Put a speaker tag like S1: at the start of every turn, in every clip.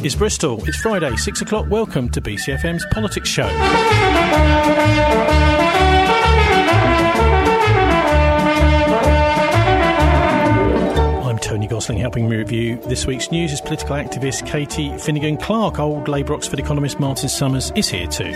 S1: is Bristol. It's Friday, 6 o'clock. Welcome to BCFM's Politics Show. I'm Tony Gosling. Helping me review this week's news is political activist Katie Finnegan-Clark. Old Labour Oxford economist Martin Summers is here too.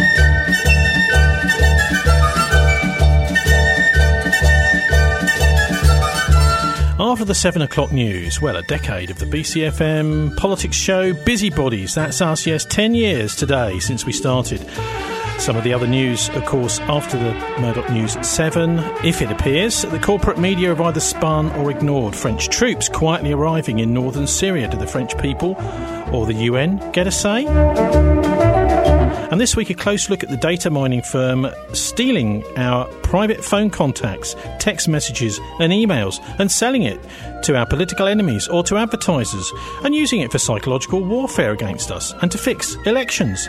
S1: After the 7 o'clock news, well, a decade of the BCFM Politics Show Busybodies. That's us, yes, 10 years today since we started. Some of the other news, of course, after the Murdoch News at 7, if it appears, the corporate media have either spun or ignored French troops quietly arriving in northern Syria. Do the French people or the UN get a say? And this week, a close look at the data mining firm stealing our private phone contacts, text messages and emails and selling it to our political enemies or to advertisers and using it for psychological warfare against us and to fix elections.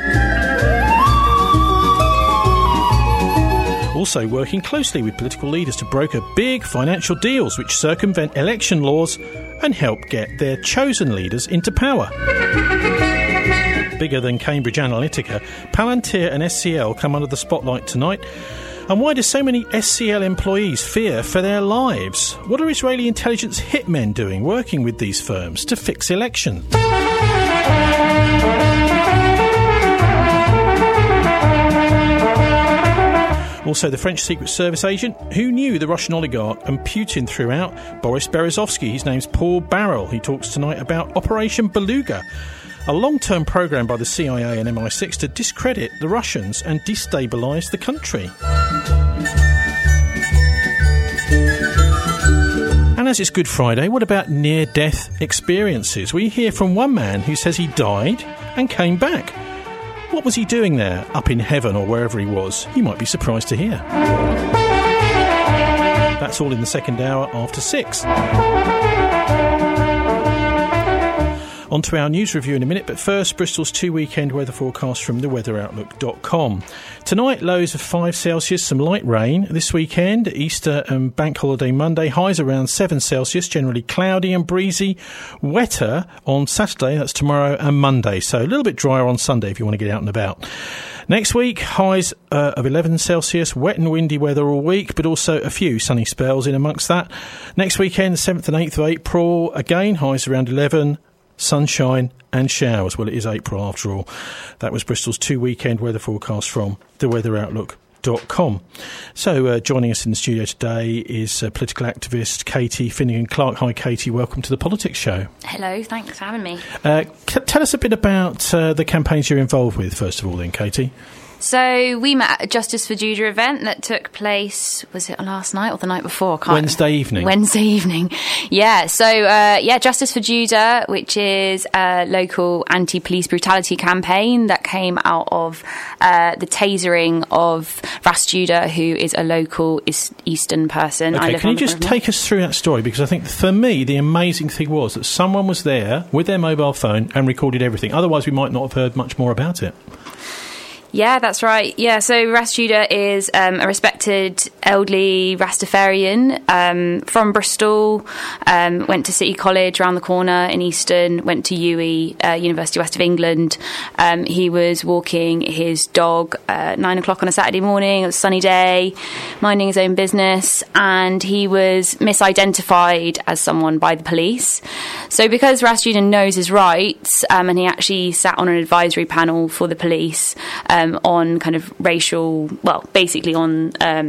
S1: Also working closely with political leaders to broker big financial deals which circumvent election laws and help get their chosen leaders into power. Bigger than Cambridge Analytica, Palantir and SCL come under the spotlight tonight. And why do so many SCL employees fear for their lives? What are Israeli intelligence hitmen doing working with these firms to fix elections? Also, the French Secret Service agent who knew the Russian oligarch and Putin throughout, Boris Berezovsky. His name's Paul Barrel. He talks tonight about Operation Beluga, a long-term programme by the CIA and MI6 to discredit the Russians and destabilise the country. And as it's Good Friday, what about near-death experiences? We hear from one man who says he died and came back. What was he doing there, up in heaven or wherever he was? You might be surprised to hear. That's all in the second hour after 6. On to our news review in a minute, but first, Bristol's 2-weekend weather forecast from theweatheroutlook.com. Tonight, lows of 5 Celsius, some light rain. This weekend, Easter and Bank Holiday Monday, highs around 7 Celsius, generally cloudy and breezy. Wetter on Saturday, that's tomorrow and Monday, so a little bit drier on Sunday if you want to get out and about. Next week, highs of 11 Celsius, wet and windy weather all week, but also a few sunny spells in amongst that. Next weekend, 7th and 8th of April, again, highs around 11, sunshine and showers. Well, it is April after all. That was Bristol's 2-weekend weather forecast from theweatheroutlook.com. So joining us in the studio today is political activist Katie Finnegan-Clark. Hi Katie, welcome to the Politics Show.
S2: Hello, thanks for having me.
S1: Tell us a bit about the campaigns you're involved with, first of all then, Katie.
S2: So we met at a Justice for Judah event that took place, was it last night or the night before?
S1: Wednesday evening. Yeah, so Justice for Judah, which is a local anti-police brutality campaign that came out of the tasering of Ras Judah, who is a local Eastern person. Okay, can you just take us through that story? Because I think for me the amazing thing was that someone was there with their mobile phone and recorded everything. Otherwise we might not have heard much more about it.
S2: Yeah, that's right. Yeah, so Ras Judah is a respected elderly Rastafarian from Bristol, went to City College around the corner in Easton, went to UWE, University West of England. He was walking his dog at 9 o'clock on a Saturday morning. It was a sunny day, minding his own business, and he was misidentified as someone by the police. So because Ras Judah knows his rights, and he actually sat on an advisory panel for the police, on kind of racial, well, basically on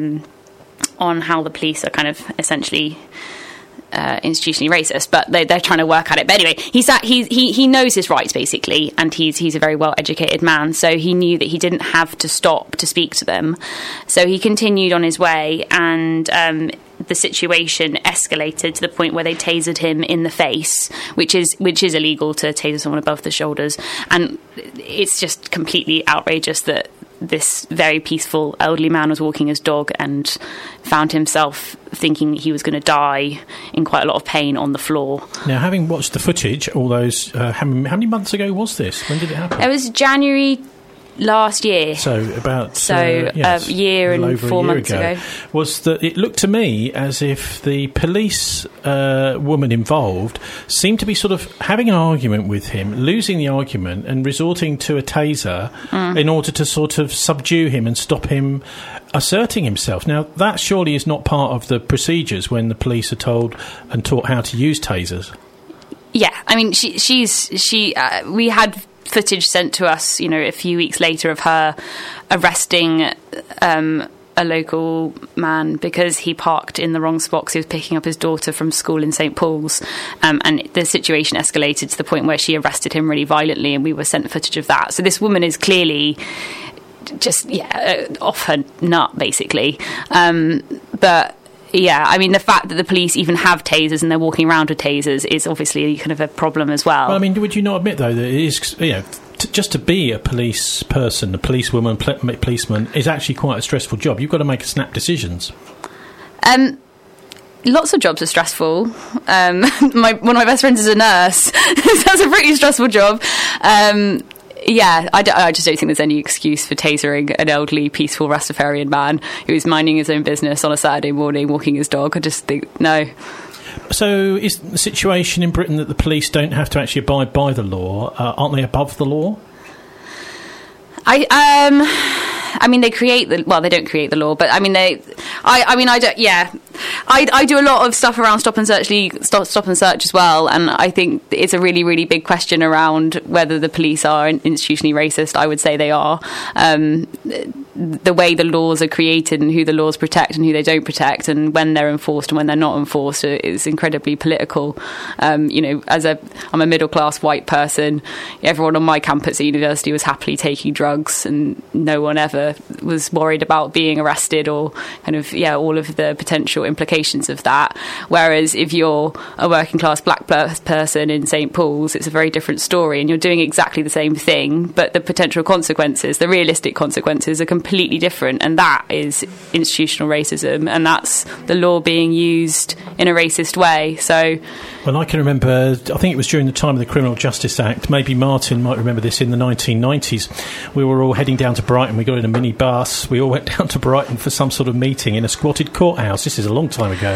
S2: how the police are kind of essentially institutionally racist, but they're trying to work at it. But anyway, he knows his rights basically, and he's a very well educated man, so he knew that he didn't have to stop to speak to them. So he continued on his way, and the situation escalated to the point where they tasered him in the face, which is illegal to taser someone above the shoulders. And it's just completely outrageous that this very peaceful elderly man was walking his dog and found himself thinking he was going to die in quite a lot of pain on the floor.
S1: Now, having watched the footage all those, how many months ago was this? When did it happen?
S2: It was January last year.
S1: So about
S2: a year and 4 months ago.
S1: Was that it looked to me as if the police woman involved seemed to be sort of having an argument with him, losing the argument and resorting to a taser in order to sort of subdue him and stop him asserting himself. Now, that surely is not part of the procedures when the police are told and taught how to use tasers. Yeah,
S2: I mean, we had footage sent to us, a few weeks later of her arresting a local man because he parked in the wrong spot because he was picking up his daughter from school in St. Paul's, and the situation escalated to the point where she arrested him really violently, and we were sent footage of that. So this woman is clearly just off her nut, basically. But yeah, I mean, the fact that the police even have tasers and they're walking around with tasers is obviously kind of a problem as well.
S1: I mean, would you not admit, though, that it is, just to be a police person, a policewoman, policeman, is actually quite a stressful job. You've got to make snap decisions.
S2: Lots of jobs are stressful. One of my best friends is a nurse. That's a pretty stressful job. I just don't think there's any excuse for tasering an elderly, peaceful Rastafarian man who's minding his own business on a Saturday morning, walking his dog. I just think, no.
S1: So is the situation in Britain that the police don't have to actually abide by the law? Aren't they above the law?
S2: I mean, they create they don't create the law, but I mean, I do a lot of stuff around stop and search as well, and I think it's a really, really big question around whether the police are institutionally racist. I would say they are. The way the laws are created and who the laws protect and who they don't protect, and when they're enforced and when they're not enforced, is incredibly political. I'm a middle class white person. Everyone on my campus at university was happily taking drugs, and no one ever was worried about being arrested or kind of all of the potential implications of that. Whereas if you're a working class black person in St. Paul's, it's a very different story, and you're doing exactly the same thing, but the potential consequences, the realistic consequences, are completely different, and that is institutional racism, and that's the law being used in a racist way. So,
S1: well, I can remember, I think it was during the time of the Criminal Justice Act, maybe Martin might remember this, in the 1990s, we were all heading down to Brighton. We got in a mini bus, we all went down to Brighton for some sort of meeting in a squatted courthouse. This is a long time ago.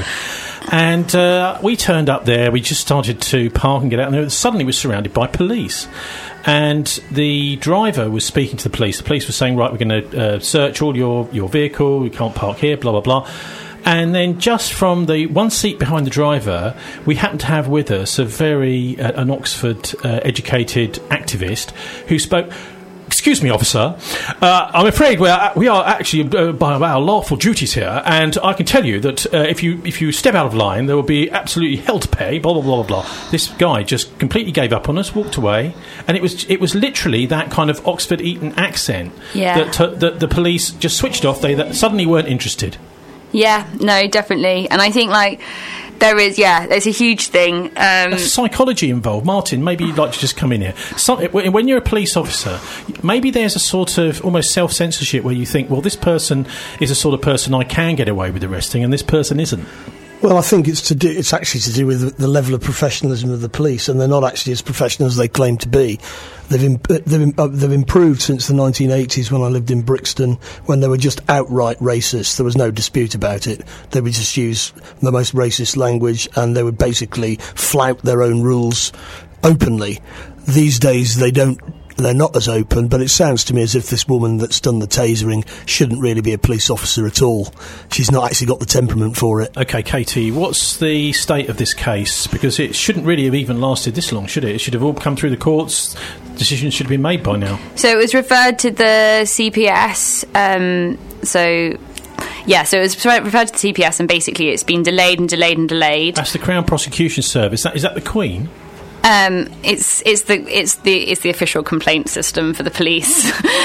S1: And we turned up there, we just started to park and get out, and suddenly we were surrounded by police. And the driver was speaking to the police. The police were saying, right, we're going to search all your vehicle, you can't park here, blah, blah, blah. And then just from the one seat behind the driver, we happened to have with us an Oxford educated activist who spoke. Excuse me, officer. I'm afraid we are actually by our lawful duties here, and I can tell you that if you step out of line, there will be absolutely hell to pay. Blah blah blah blah. This guy just completely gave up on us, walked away, and it was literally that kind of Oxford Eton accent that the police just switched off. They suddenly weren't interested. Yeah, no, definitely, and I think there's a huge thing. There's psychology involved. Martin, maybe you'd like to just come in here. When you're a police officer, maybe there's a sort of almost self-censorship where you think, well, this person is a sort of person I can get away with arresting, and this person isn't.
S3: Well, I think it's actually to do with the level of professionalism of the police, and they're not actually as professional as they claim to be. They've improved since the 1980s when I lived in Brixton, when they were just outright racist. There was no dispute about it. They would just use the most racist language, and they would basically flout their own rules openly. These days, they're not as open, but it sounds to me as if this woman that's done the tasering shouldn't really be a police officer at all. She's not actually got the temperament for it. OK, Katie, what's the state of this case? Because it shouldn't really have even lasted this long, should it? It should have all come through the courts. Decisions should have been made by now. So it was referred to the CPS. So it was referred to the CPS, and basically it's been delayed and delayed and delayed. That's the Crown Prosecution Service. Is that the Queen? It's the official complaint system for the police.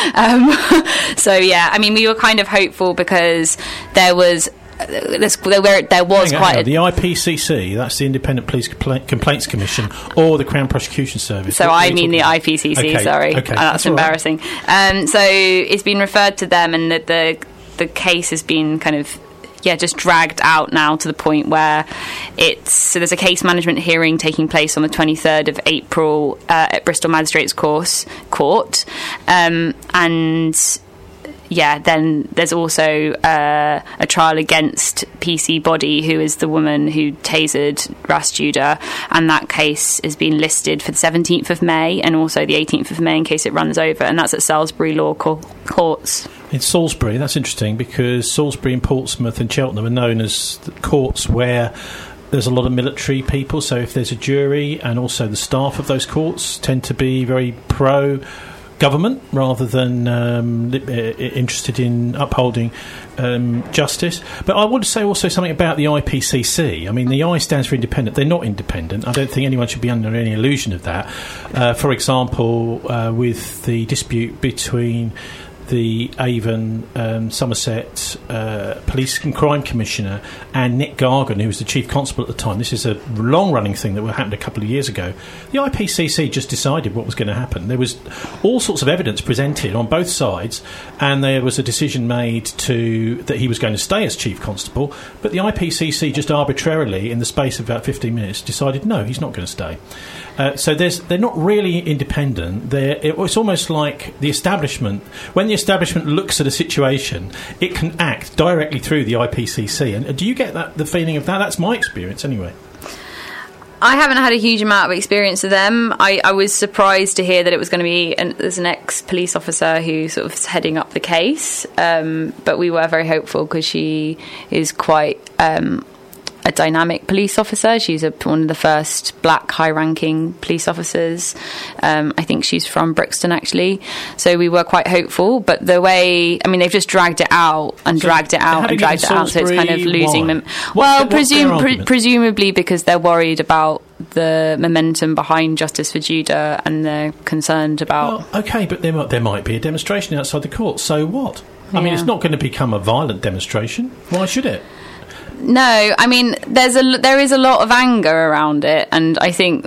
S3: We were kind of hopeful because there was quite the IPCC, that's the Independent Police Complaints Commission, or the Crown Prosecution Service. So I mean the IPCC. Okay, sorry, okay, that's embarrassing. Right. So it's been referred to them, and the case has been kind of
S2: just dragged out now to the point where there's a case management hearing taking place on the 23rd of April at Bristol Magistrates Court, and then there's also a trial against PC Body, who is the woman who tasered Ras Judah, and that case has been listed for the 17th of May and also the 18th of May in case it runs over, and that's at Salisbury Law Courts.
S1: In Salisbury, that's interesting, because Salisbury and Portsmouth and Cheltenham are known as the courts where there's a lot of military people, so if there's a jury, and also the staff of those courts tend to be very pro-government rather than interested in upholding justice. But I want to say also something about the IPCC. I mean, the I stands for independent. They're not independent. I don't think anyone should be under any illusion of that. For example, with the dispute between the Avon Somerset Police and Crime Commissioner and Nick Gargan, who was the Chief Constable at the time. This is a long-running thing that happened a couple of years ago. The IPCC just decided what was going to happen. There was all sorts of evidence presented on both sides, and there was a decision made that he was going to stay as Chief Constable, but the IPCC just arbitrarily, in the space of about 15 minutes, decided no, he's not going to stay. So they're not really independent. It's almost like the establishment. When the establishment looks at a situation, it can act directly through the IPCC. And do you get the feeling of that? That's my experience, anyway.
S2: I haven't had a huge amount of experience with them. I was surprised to hear that it was going to be there's an ex-police officer who sort of is heading up the case, but we were very hopeful because she is quite a dynamic police officer. She's one of the first black high-ranking police officers. I think she's from Brixton, actually. So we were quite hopeful, but the way... I mean, they've just dragged it out, so it's kind of losing them. Well, presumably because they're worried about the momentum behind Justice for Judah, and they're concerned about...
S1: Well, OK, but there might be a demonstration outside the court, so what? I mean, it's not going to become a violent demonstration. Why should it?
S2: No, I mean, there is a lot of anger around it, and I think,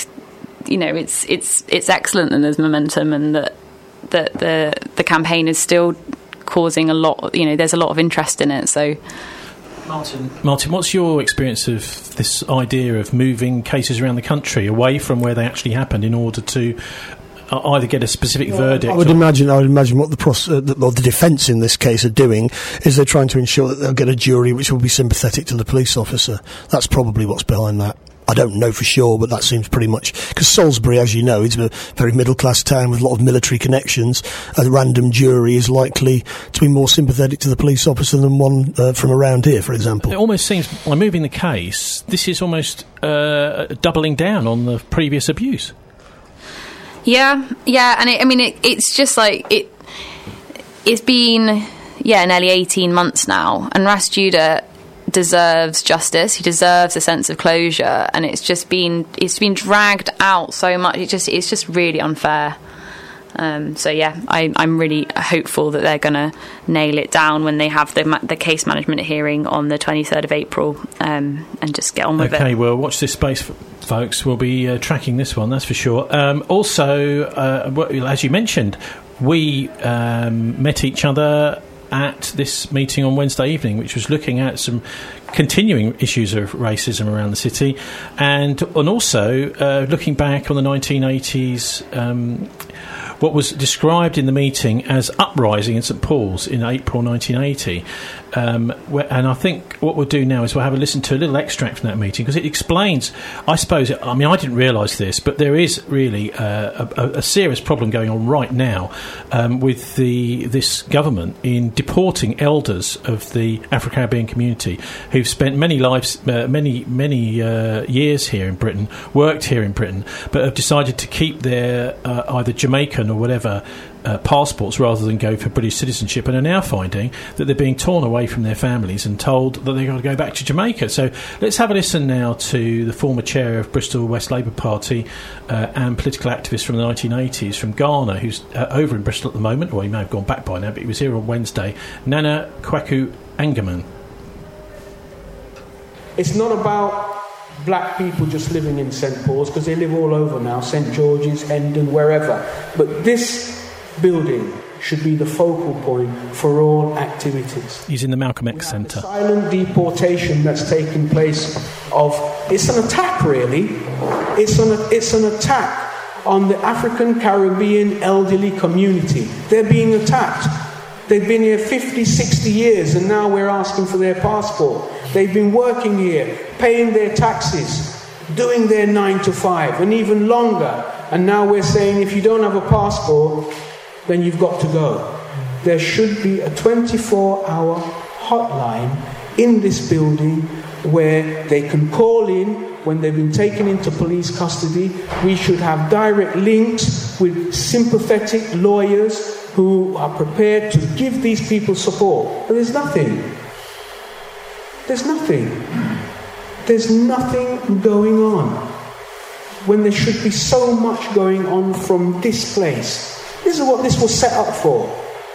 S2: it's excellent that there's momentum, and that the campaign is still causing a lot. There's a lot of interest in it. So,
S1: Martin, what's your experience of this idea of moving cases around the country away from where they actually happened in order to either get a specific verdict?
S3: I would imagine what the defence in this case are doing is they're trying to ensure that they'll get a jury which will be sympathetic to the police officer. That's probably what's behind that. I don't know for sure, but that seems pretty much... Because Salisbury, as you know, is a very middle-class town with a lot of military connections. A random jury is likely to be more sympathetic to the police officer than one from around here, for example.
S1: It almost seems, by moving the case, this is almost doubling down on the previous abuse.
S2: Yeah, and it's just like it's been nearly 18 months now, and Ras Judah deserves justice. He deserves a sense of closure, and it's been dragged out so much. It's just really unfair. I'm really hopeful that they're going to nail it down when they have the case management hearing on the 23rd of April, and just get on with it.
S1: Okay, well, watch this space, folks. We'll be tracking this one, that's for sure. Also, as you mentioned, we met each other at this meeting on Wednesday evening, which was looking at some continuing issues of racism around the city, and also looking back on the 1980s, what was described in the meeting as uprising in St Paul's in April 1980. And I think what we'll do now is we'll have a listen to a little extract from that meeting, because it explains, I suppose, I didn't realise this, but there is really a serious problem going on right now with this government in deporting elders of the Afro-Caribbean community who've spent many years here in Britain, worked here in Britain, but have decided to keep their either Jamaican or whatever passports rather than go for British citizenship, and are now finding that they're being torn away from their families and told that they've got to go back to Jamaica. So let's have a listen now to the former chair of Bristol West Labour Party and political activist from the 1980s from Ghana, who's over in Bristol at the moment. Well, he may have gone back by now, but he was here on Wednesday. Nana Kwaku Angerman.
S4: It's not about black people just living in St Paul's, because they live all over now, St George's, Hendon, wherever. But this building should be the focal point for all activities.
S1: He's in the Malcolm X Centre.
S4: Silent deportation that's taking place it's an attack really. It's an attack on the African Caribbean elderly community. They're being attacked. They've been here 50, 60 years and now we're asking for their passport. They've been working here, paying their taxes, doing their 9 to 5 and even longer. And now we're saying if you don't have a passport, then you've got to go. There should be a 24-hour hotline in this building where they can call in when they've been taken into police custody. We should have direct links with sympathetic lawyers who are prepared to give these people support. But there's nothing. There's nothing. There's nothing going on when there should be so much going on from this place. This is what this was set up for.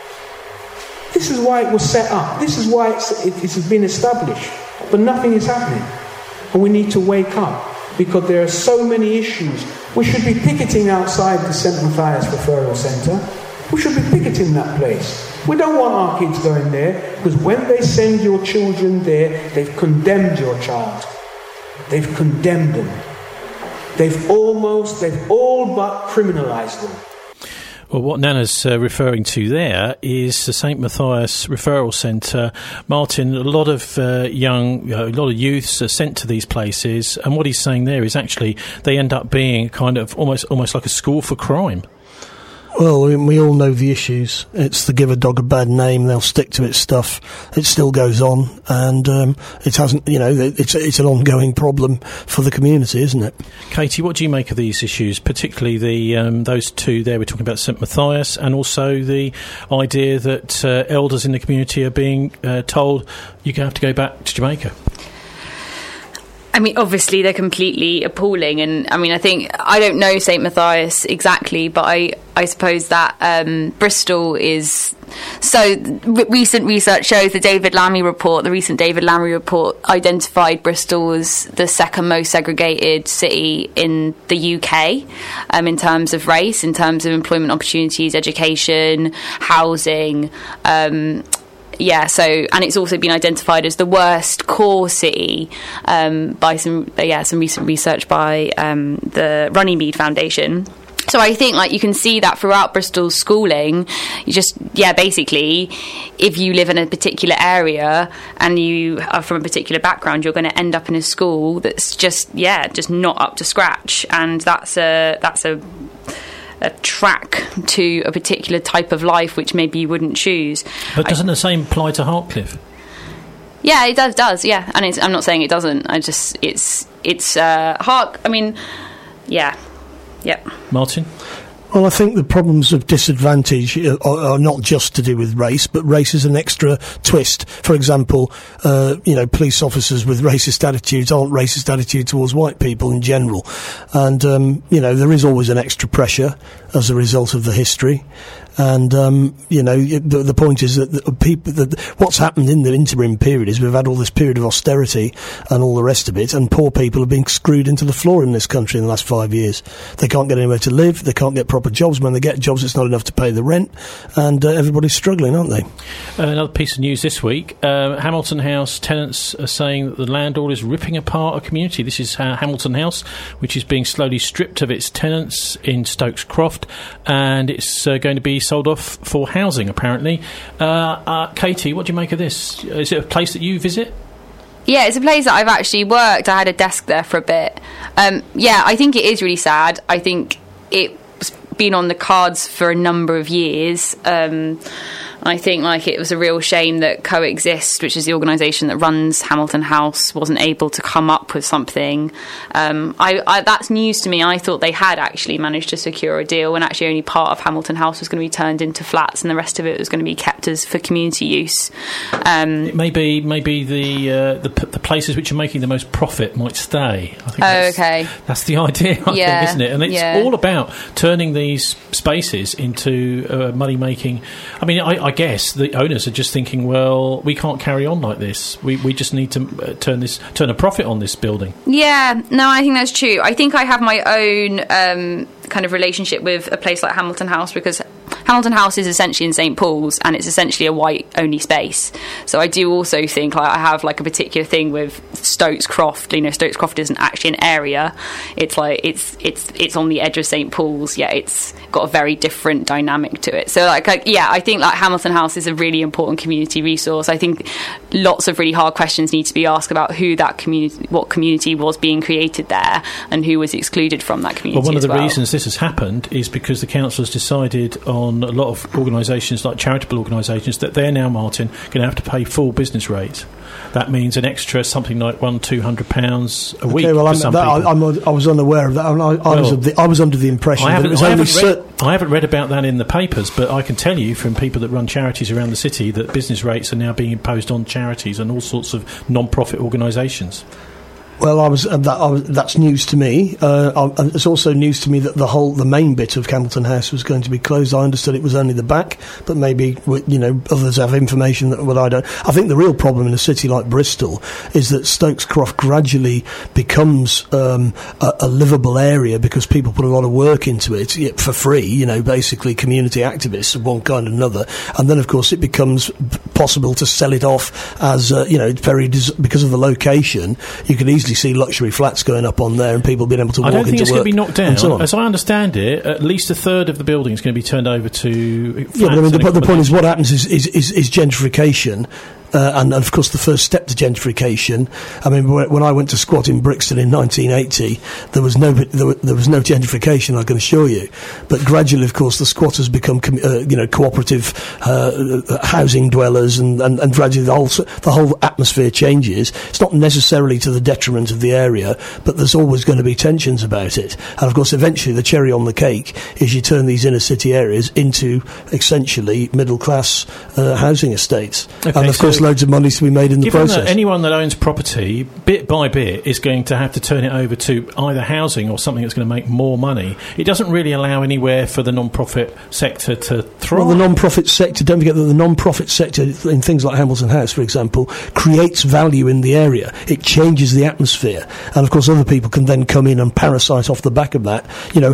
S4: This is why it was set up. This is why it's been established. But nothing is happening. And we need to wake up because there are so many issues. We should be picketing outside the St. Matthias Referral Centre. We should be picketing that place. We don't want our kids going there because when they send your children there, they've condemned your child. They've condemned them. They've all but criminalised them.
S1: Well, what Nana's referring to there is the St. Matthias Referral Centre. Martin, a lot of youths are sent to these places, and what he's saying there is actually they end up being kind of almost like a school for crime.
S3: Well, we all know the issues. It's the give a dog a bad name, they'll stick to its stuff. It still goes on, and it hasn't, it's an ongoing problem for the community, isn't it?
S1: Katie, what do you make of these issues, particularly those two there? We're talking about St. Matthias, and also the idea that elders in the community are being told you have to go back to Jamaica.
S2: I mean, obviously they're completely appalling, and I mean, I don't know St. Matthias exactly, but I suppose that Bristol is. So recent research shows the recent David Lammy report identified Bristol as the second most segregated city in the UK in terms of race, in terms of employment opportunities, education, housing. And it's also been identified as the worst core city by some recent research by the Runnymede Foundation. So I think you can see that throughout Bristol's schooling, basically, if you live in a particular area and you are from a particular background, you're going to end up in a school that's just not up to scratch, and that's a track to a particular type of life which maybe you wouldn't choose.
S1: But doesn't the same apply to Hartcliffe?
S2: Yeah, it does, yeah. And I'm not saying it doesn't.
S1: Martin?
S3: Well, I think the problems of disadvantage are not just to do with race, but race is an extra twist. For example, police officers with racist attitudes aren't racist attitudes towards white people in general. And, there is always an extra pressure as a result of the history. And, the point is that what's happened in the interim period is we've had all this period of austerity and all the rest of it, and poor people are being screwed into the floor in this country in the last 5 years. They can't get anywhere to live, they can't get proper jobs. When they get jobs, it's not enough to pay the rent, and everybody's struggling, aren't they?
S1: Another piece of news this week, Hamilton House tenants are saying that the landlord is ripping apart a community. This is Hamilton House, which is being slowly stripped of its tenants in Stokes Croft, and it's going to be sold off for housing, apparently. Katie, what do you make of this? Is it a place that you visit?
S2: Yeah, it's a place that I've actually worked. I had a desk there for a bit. I think it is really sad. I think it's been on the cards for a number of years. I think it was a real shame that Coexist, which is the organisation that runs Hamilton House, wasn't able to come up with something. That's news to me. I thought they had actually managed to secure a deal, and actually only part of Hamilton House was going to be turned into flats, and the rest of it was going to be kept for community use. It
S1: maybe the places which are making the most profit might stay. I think that's the idea, I think, isn't it? And it's all about turning these spaces into money making. I mean, I guess the owners are just thinking, well, we can't carry on like this. We just need to turn a profit on this building. Yeah,
S2: no, I think that's true. I think I have my own kind of relationship with a place like Hamilton House, because Hamilton House is essentially in St Paul's, and it's essentially a white-only space. So I do also think, like, I have like a particular thing with Stokes Croft. You know, Stokes Croft isn't actually an area. It's like it's on the edge of St Paul's. Yeah, it's got a very different dynamic to it. So I think like Hamilton House is a really important community resource. I think lots of really hard questions need to be asked about who that community, what community was being created there, and who was excluded from that community.
S1: Well, one of the reasons this has happened is because the council has decided on a lot of organisations, like charitable organisations, that they're now, Martin, going to have to pay full business rates. That means an extra something like £100-200 a week. Okay, well,
S3: I was unaware of that. I was under the impression that it was
S1: I haven't read about that in the papers, but I can tell you from people that run charities around the city that business rates are now being imposed on charities and all sorts of non-profit organisations.
S3: Well, that's news to me. It's also news to me that the main bit of Hamilton House was going to be closed. I understood it was only the back, but maybe others have information that I don't. I think the real problem in a city like Bristol is that Stokes Croft gradually becomes a livable area because people put a lot of work into it for free. Basically community activists of one kind or another, and then of course it becomes possible to sell it off as because of the location. You could easily see luxury flats going up on there and people being able to walk into work. I don't think it's going to be knocked down. So
S1: as I understand it, at least a third of the building is going to be turned over to flats.
S3: Yeah, but the point is what happens is gentrification. And of course, the first step to gentrification. I mean, when I went to squat in Brixton in 1980, there was no gentrification, I can assure you. But gradually, of course, the squatters become cooperative housing dwellers, and gradually the whole atmosphere changes. It's not necessarily to the detriment of the area, but there's always going to be tensions about it. And of course, eventually, the cherry on the cake is you turn these inner city areas into essentially middle class housing estates, and of course, loads of money to be made in the process.
S1: Anyone that owns property, bit by bit, is going to have to turn it over to either housing or something that's going to make more money. It doesn't really allow anywhere for the non-profit sector to thrive.
S3: Well, the non-profit sector, don't forget that the non-profit sector in things like Hamilton House, for example, creates value in the area. It changes the atmosphere. And of course, other people can then come in and parasite off the back of that.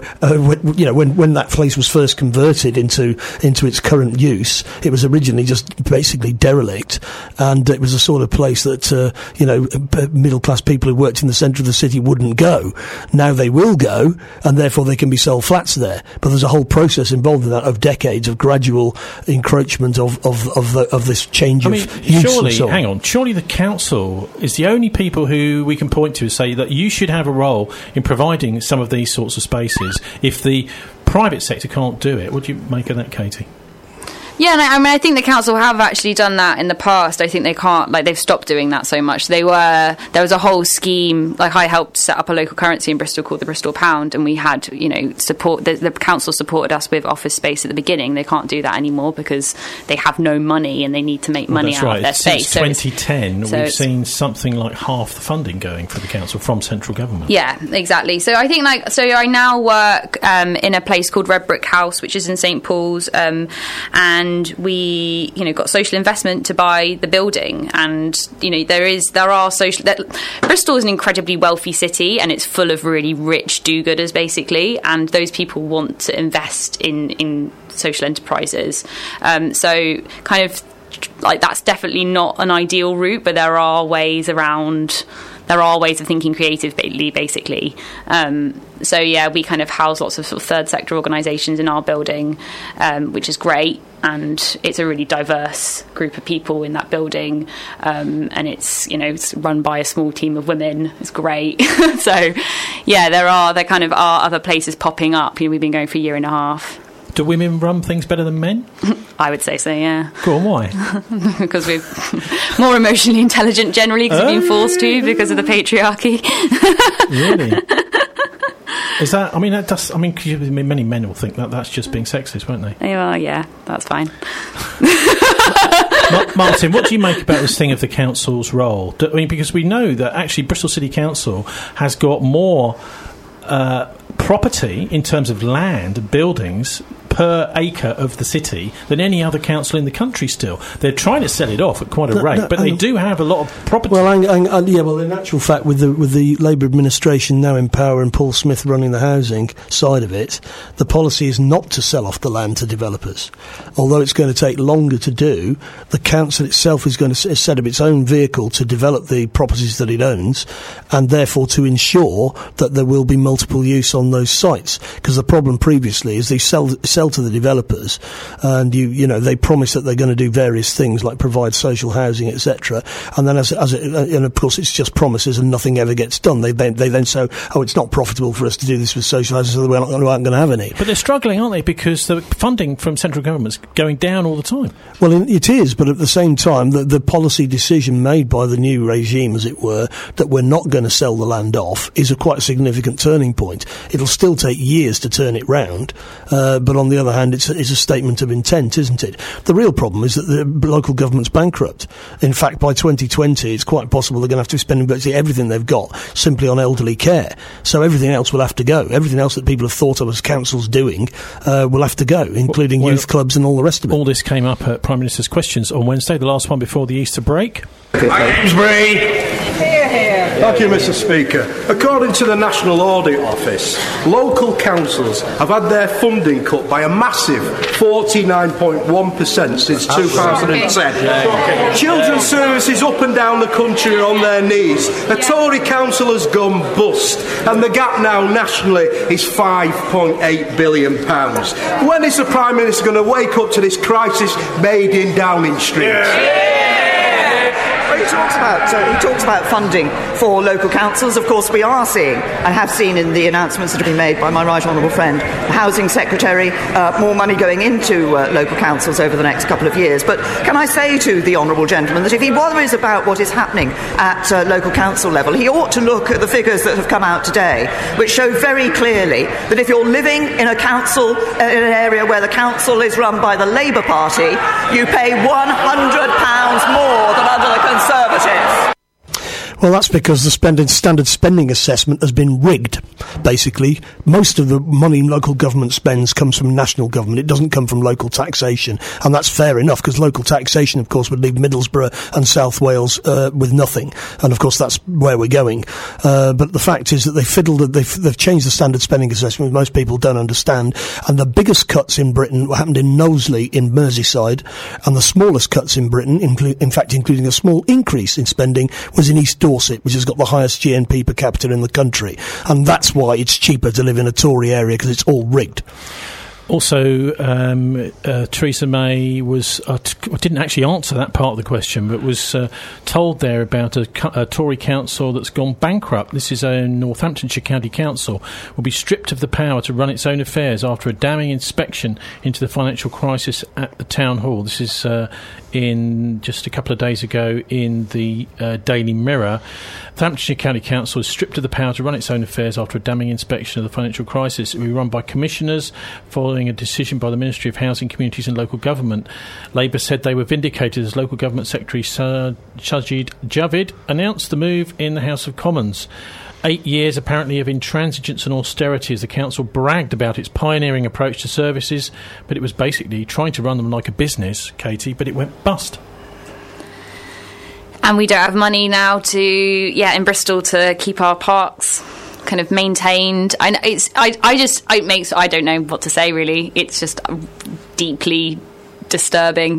S3: When that place was first converted into its current use, it was originally just basically derelict. And it was a sort of place that, middle-class people who worked in the centre of the city wouldn't go. Now they will go, and therefore they can be sold flats there. But there's a whole process involved in that of decades of gradual encroachment of this change of use.
S1: Surely the council is the only people who we can point to say that you should have a role in providing some of these sorts of spaces. If the private sector can't do it, what do you make of that, Katie?
S2: Yeah, and I think the council have actually done that in the past. I think they can't, they've stopped doing that so much. There was a whole scheme, I helped set up a local currency in Bristol called the Bristol Pound, and we had, support, the council supported us with office space at the beginning. They can't do that anymore because they have no money and they need to make money out of their space.
S1: Since 2010, we've seen something like half the funding going for the council from central government.
S2: Yeah, exactly. So I think, I now work in a place called Red Brick House, which is in St Paul's, and we, got social investment to buy the building, and Bristol is an incredibly wealthy city, and it's full of really rich do-gooders, basically, and those people want to invest in social enterprises. So kind of that's definitely not an ideal route, but there are ways of thinking creatively, basically. So yeah, we kind of house lots of third sector organisations in our building, which is great, and it's a really diverse group of people in that building, and it's run by a small team of women. It's great. So yeah, there kind of are other places popping up. We've been going for a year and a half.
S1: Do women run things better than men?
S2: I would say so, yeah.
S1: Go on, why?
S2: Because we're more emotionally intelligent generally, because we've been forced to because of the patriarchy.
S1: Really? Is that? Many men will think that's just being sexist, won't they?
S2: Well, yeah, that's fine.
S1: Martin, what do you make about this thing of the council's role? Because we know that actually Bristol City Council has got more property in terms of land, buildings, per acre of the city than any other council in the country still. They're trying to sell it off at quite a rate, but they do have a lot of property.
S3: Well, in actual fact, with the Labour administration now in power and Paul Smith running the housing side of it, the policy is not to sell off the land to developers. Although it's going to take longer to do, the council itself is going to set up its own vehicle to develop the properties that it owns, and therefore to ensure that there will be multiple use on those sites. Because the problem previously is they sell to the developers, and they promise that they're going to do various things like provide social housing, etc. And then and of course it's just promises and nothing ever gets done. They then say, it's not profitable for us to do this with social housing, so we aren't going to have any.
S1: But they're struggling, aren't they? Because the funding from central government's going down all the time.
S3: Well, it is, but at the same time, the policy decision made by the new regime, as it were, that we're not going to sell the land off is a quite significant turning point. It'll still take years to turn it round, but on the other hand, it's a statement of intent, isn't it? The real problem is that the local government's bankrupt. In fact, by 2020, it's quite possible they're going to have to be spending virtually everything they've got simply on elderly care. So everything else will have to go. Everything else that people have thought of as councils doing will have to go, including youth clubs and all the rest of it.
S1: All this came up at Prime Minister's Questions on Wednesday, the last one before the Easter break.
S5: Thank you, Mr. Speaker. According to the National Audit Office, local councils have had their funding cut by a massive 49.1% since 2010. Children's services up and down the country are on their knees. A Tory council has gone bust, and the gap now nationally is £5.8 billion. When is the Prime Minister going to wake up to this crisis made in Downing Street?
S6: He talks about funding for local councils. Of course, we are seeing, and have seen in the announcements that have been made by my right honourable friend, the Housing Secretary, more money going into local councils over the next couple of years. But can I say to the honourable gentleman that if he worries about what is happening at local council level, he ought to look at the figures that have come out today, which show very clearly that if you're living in a council, in an area where the council is run by the Labour Party, you pay £100 more than under the Conservative.
S3: Well, that's because the standard spending assessment has been rigged. Basically, most of the money local government spends comes from national government. It doesn't come from local taxation, and that's fair enough, because local taxation, of course, would leave Middlesbrough and South Wales with nothing, and of course that's where we're going. But the fact is that they've changed the standard spending assessment, most people don't understand, and the biggest cuts in Britain happened in Knowsley in Merseyside, and the smallest cuts in Britain, including a small increase in spending, was in East Dorset, which has got the highest GNP per capita in the country. And that's why it's cheaper to live in a Tory area, because it's all rigged.
S1: Also, Theresa May didn't actually answer that part of the question, but was told there about a Tory council that's gone bankrupt. This is a Northamptonshire County Council, will be stripped of the power to run its own affairs after a damning inspection into the financial crisis at the Town Hall. This is in just a couple of days ago in the Daily Mirror. Northamptonshire County Council is stripped of the power to run its own affairs after a damning inspection of the financial crisis. It will be run by commissioners following a decision by the Ministry of Housing, Communities and Local Government. Labour said they were vindicated as Local Government Secretary Sajid Javid announced the move in the House of Commons. 8 years, apparently, of intransigence and austerity as the council bragged about its pioneering approach to services, but it was basically trying to run them like a business, Katie, but it went bust.
S2: And we don't have money now in Bristol to keep our parks kind of maintained. I don't know what to say, really. It's just deeply disturbing.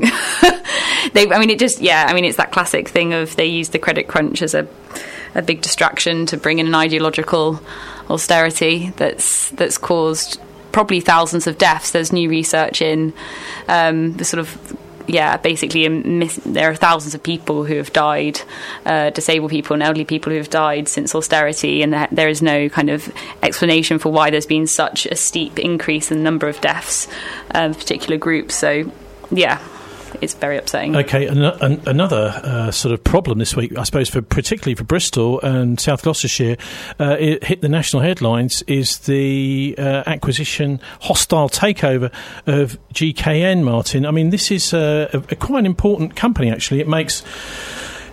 S2: It's that classic thing of they use the credit crunch as a big distraction to bring in an ideological austerity that's caused probably thousands of deaths. There's new research in the sort of there are thousands of people who have died, disabled people and elderly people who have died since austerity, and there is no kind of explanation for why there's been such a steep increase in the number of deaths of particular groups. So, yeah. It's very upsetting. Okay,
S1: another sort of problem this week, I suppose, particularly for Bristol and South Gloucestershire, it hit the national headlines, is the hostile takeover of GKN, Martin. I mean, this is quite an important company, actually. It makes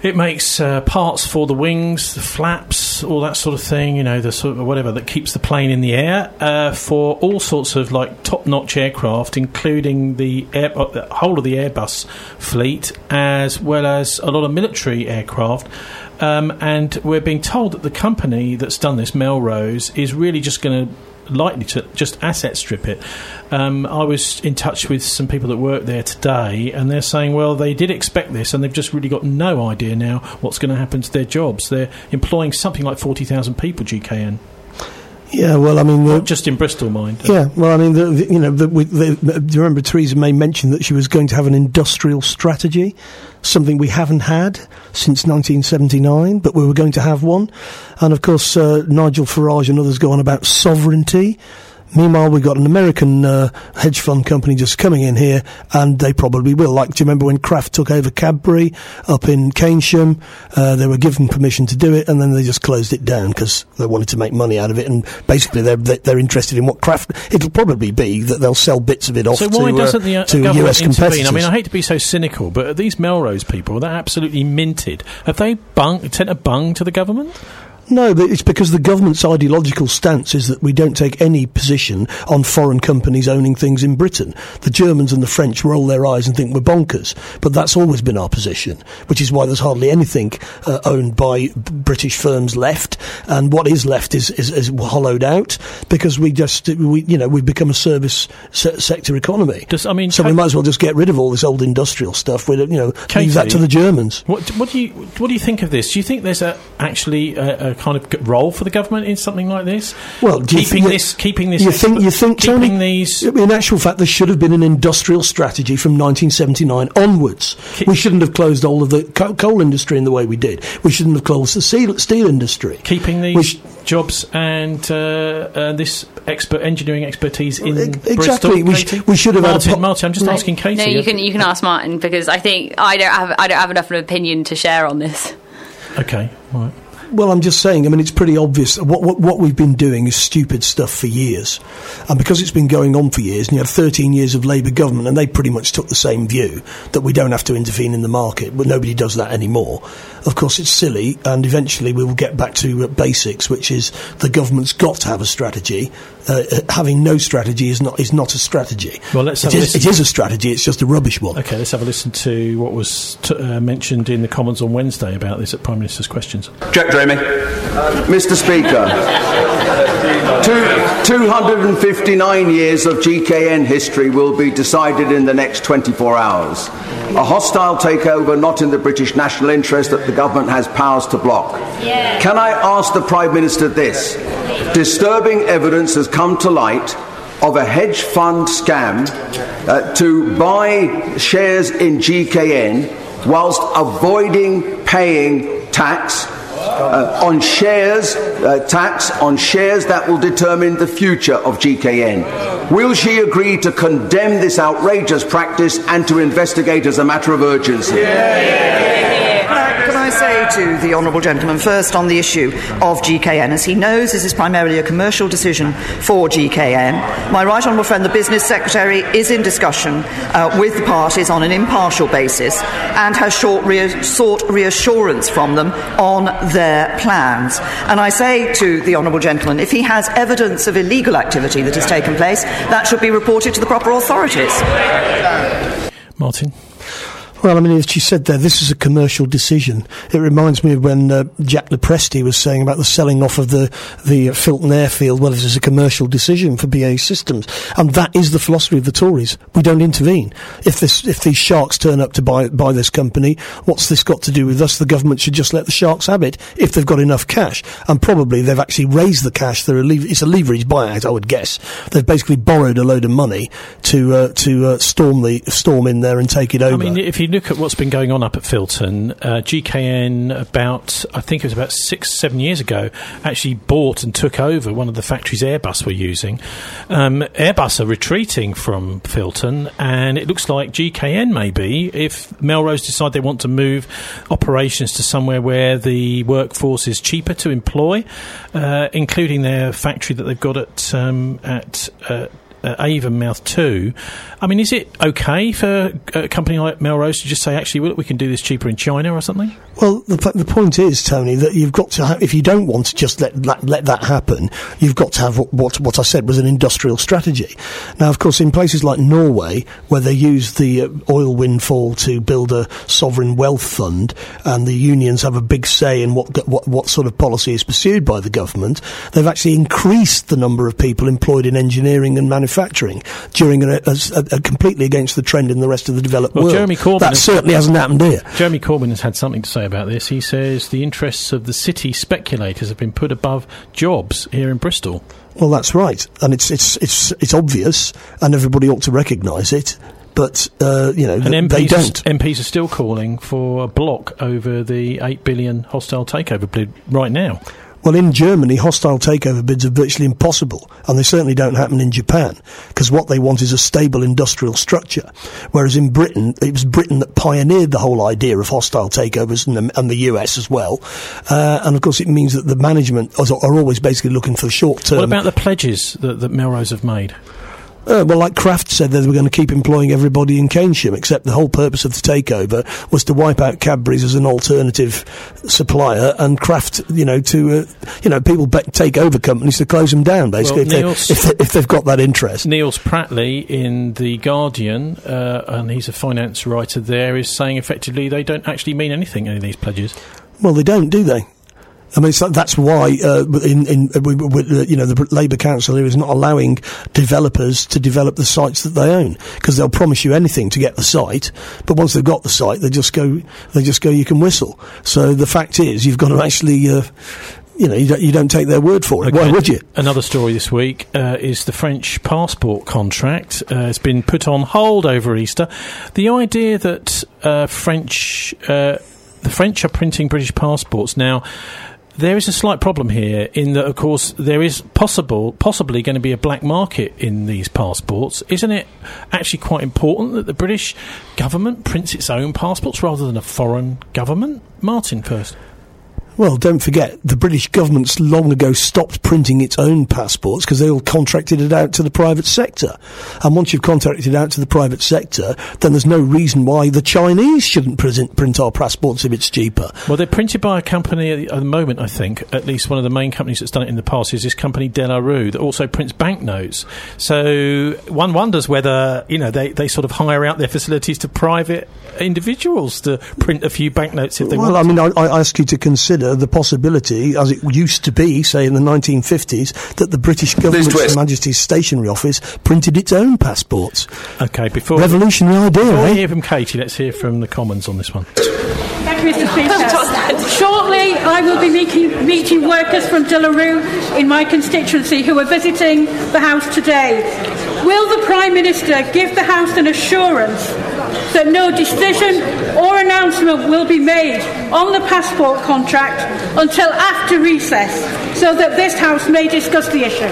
S1: It makes parts for the wings, the flaps, all that sort of thing, the sort of whatever that keeps the plane in the air, for all sorts of top-notch aircraft, including the whole of the Airbus fleet, as well as a lot of military aircraft. And we're being told that the company that's done this, Melrose, is really just likely to just asset strip it. I was in touch with some people that work there today, and they're saying, well, they did expect this, and they've just really got no idea now what's going to happen to their jobs. They're employing something like 40,000 people, GKN.
S3: Yeah, well, I mean...
S1: Not just in Bristol, mind.
S3: Yeah, well, I mean, do you remember Theresa May mentioned that she was going to have an industrial strategy, something we haven't had since 1979, but we were going to have one. And, of course, Nigel Farage and others go on about sovereignty. Meanwhile, we've got an American hedge fund company just coming in here, and they probably will. Do you remember when Kraft took over Cadbury up in Keynsham? They were given permission to do it, and then they just closed it down because they wanted to make money out of it. And basically, they're interested in what Kraft. It'll probably be that they'll sell bits of it off to US competitors.
S1: I mean, I hate to be so cynical, but these Melrose people, they're absolutely minted. Have they sent a bung to the government?
S3: No, but it's because the government's ideological stance is that we don't take any position on foreign companies owning things in Britain. The Germans and the French roll their eyes and think we're bonkers, but that's always been our position, which is why there's hardly anything owned by British firms left, and what is left is hollowed out because we've become a service sector economy. We might as well just get rid of all this old industrial stuff. Katie, leave that to the Germans.
S1: What do you think of this? Do you think there's actually a kind of role for the government in something like this?
S3: Well, keeping
S1: these.
S3: In actual fact, there should have been an industrial strategy from 1979 onwards. We shouldn't have closed all of the coal industry in the way we did. We shouldn't have closed the steel industry.
S1: Keeping these jobs and this engineering expertise in
S3: exactly.
S1: Bristol.
S3: We should have
S2: Martin,
S1: I'm just asking Katie.
S2: No, you can ask Martin because I think I don't have enough of an opinion to share on this.
S1: Okay, all right.
S3: Well, I'm just saying, I mean, it's pretty obvious. What we've been doing is stupid stuff for years. And because it's been going on for years, and you had 13 years of Labour government, and they pretty much took the same view, that we don't have to intervene in the market, but nobody does that anymore. Of course, it's silly, and eventually we will get back to basics, which is the government's got to have a strategy. Having no strategy is not a strategy.
S1: Well,
S3: it is a strategy, it's just a rubbish one.
S1: Okay, let's have a listen to what was mentioned in the Commons on Wednesday about this at Prime Minister's Questions.
S7: Jack Jamie. Mr. Speaker, 259 years of GKN history will be decided in the next 24 hours. A hostile takeover not in the British national interest that the government has powers to block. Yeah. Can I ask the Prime Minister this? Disturbing evidence has come to light of a hedge fund scam to buy shares in GKN whilst avoiding paying tax on shares that will determine the future of GKN. Will she agree to condemn this outrageous practice and to investigate as a matter of urgency?
S6: Can I say to the honourable gentleman, first on the issue of GKN, as he knows this is primarily a commercial decision for GKN. My right honourable friend, the Business Secretary, is in discussion with the parties on an impartial basis and has sought reassurance from them on their plans. And I say to the honourable gentleman, if he has evidence of illegal activity that has taken place, that should be reported to the proper authorities.
S1: Martin?
S3: Well, I mean, as she said there, this is a commercial decision. It reminds me of when Jack Lepresti was saying about the selling off of the Filton airfield. Well, this is a commercial decision for BAE Systems. And that is the philosophy of the Tories. We don't intervene. If these sharks turn up to buy this company, what's this got to do with us? The government should just let the sharks have it if they've got enough cash. And probably they've actually raised the cash. It's a leverage buyout, I would guess. They've basically borrowed a load of money to storm in there and take it over.
S1: I mean, if you look at what's been going on up at Filton, GKN I think it was about 6-7 years ago, actually bought and took over one of the factories Airbus were using. Airbus are retreating from Filton, and it looks like GKN maybe, if Melrose decide they want to move operations to somewhere where the workforce is cheaper to employ, including their factory that they've got at Avonmouth too. I mean, is it okay for a company like Melrose to just say, actually, we can do this cheaper in China or something?
S3: Well, the point is, Tony, that you've got to have, if you don't want to just let that happen, you've got to have what I said was an industrial strategy. Now, of course, in places like Norway, where they use the oil windfall to build a sovereign wealth fund, and the unions have a big say in what sort of policy is pursued by the government, they've actually increased the number of people employed in engineering and manufacturing during a completely against the trend in the rest of the developed world.
S1: Jeremy Corbyn
S3: that certainly hasn't happened here.
S1: Jeremy Corbyn has had something to say about this. He says the interests of the city speculators have been put above jobs here in Bristol.
S3: Well, that's right, and it's obvious, and everybody ought to recognise it. But they don't.
S1: MPs are still calling for a block over the $8 billion hostile takeover bid right now.
S3: Well, in Germany, hostile takeover bids are virtually impossible, and they certainly don't happen in Japan, because what they want is a stable industrial structure. Whereas in Britain, it was Britain that pioneered the whole idea of hostile takeovers, and the US as well. And of course, it means that the management are always basically looking for short term.
S1: What about the pledges that Melrose have made?
S3: Well, like Kraft said, they were going to keep employing everybody in Keynsham, except the whole purpose of the takeover was to wipe out Cadbury's as an alternative supplier, and Kraft, people take over companies to close them down, basically, if they've got that interest.
S1: Niels Pratley in The Guardian, and he's a finance writer there, is saying effectively they don't actually mean anything, any of these pledges.
S3: Well, they don't, do they? I mean, that's why the Labour Council here is not allowing developers to develop the sites that they own, because they'll promise you anything to get the site, but once they've got the site, they just go, you can whistle. So the fact is, you've got to actually, you don't take their word for it. Okay. Why would you?
S1: Another story this week is the French passport contract has been put on hold over Easter. The idea that the French are printing British passports now. There is a slight problem here in that, of course, there is possibly going to be a black market in these passports. Isn't it actually quite important that the British government prints its own passports rather than a foreign government? Martin first.
S3: Well, don't forget, the British government's long ago stopped printing its own passports because they all contracted it out to the private sector. And once you've contracted it out to the private sector, then there's no reason why the Chinese shouldn't print our passports if it's cheaper.
S1: Well, they're printed by a company at the moment, I think. At least one of the main companies that's done it in the past is this company De La Rue that also prints banknotes. So one wonders whether, they sort of hire out their facilities to private individuals to print a few banknotes if they want.
S3: Well, I mean, I ask you to consider the possibility, as it used to be, say in the 1950s, that the British government's Her Majesty's Stationery Office printed its own passports.
S1: Okay,
S3: revolutionary idea.
S1: Before we hear from Katie, let's hear from the Commons on this one.
S8: Thank you, Mr. Speaker. Shortly, I will be meeting workers from De La Rue in my constituency who are visiting the House today. Will the Prime Minister give the House an assurance that no decision or announcement will be made on the passport contract until after recess, so that this House may discuss the issue?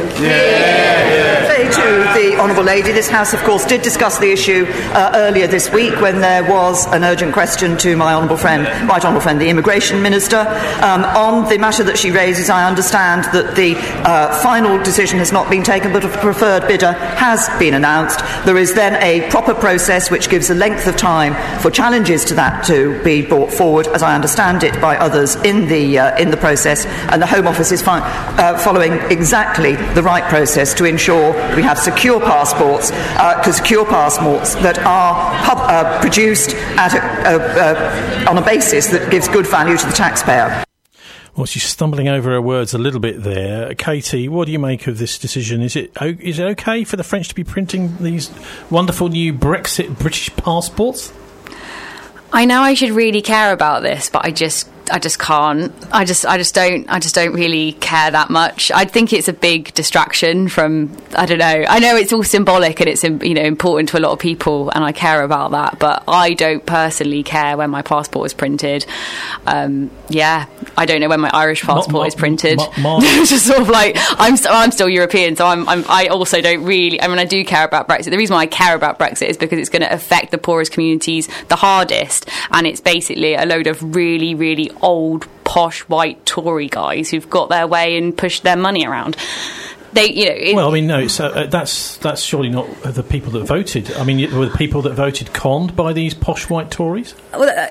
S6: Say to the Honourable Lady, this House, of course, did discuss the issue earlier this week when there was an urgent question to my Right Honourable Friend, the Immigration Minister. On the matter that she raises, I understand that the final decision has not been taken, but a preferred bidder has been announced. There is then a proper process which gives a length of time for challenges to that to be brought forward, as I understand it, by others in the process, and the Home Office is following exactly the right process to ensure we have secure passports, that are produced on a basis that gives good value to the taxpayer.
S1: Well, she's stumbling over her words a little bit there. Katie, what do you make of this decision? Is it okay for the French to be printing these wonderful new Brexit British passports?
S2: I know I should really care about this, but I just can't. I just don't really care that much. I think it's a big distraction from, I don't know. I know it's all symbolic and it's important to a lot of people, and I care about that, but I don't personally care when my passport is printed. I don't know when my Irish passport is printed. It's just sort of like I'm still European, so I also don't really. I mean, I do care about Brexit. The reason why I care about Brexit is because it's going to affect the poorest communities the hardest, and it's basically a load of really, really old, posh, white Tory guys who've got their way and pushed their money around.
S1: No. It's that's surely not the people that voted. I mean, were the people that voted conned by these posh white Tories?
S2: Well,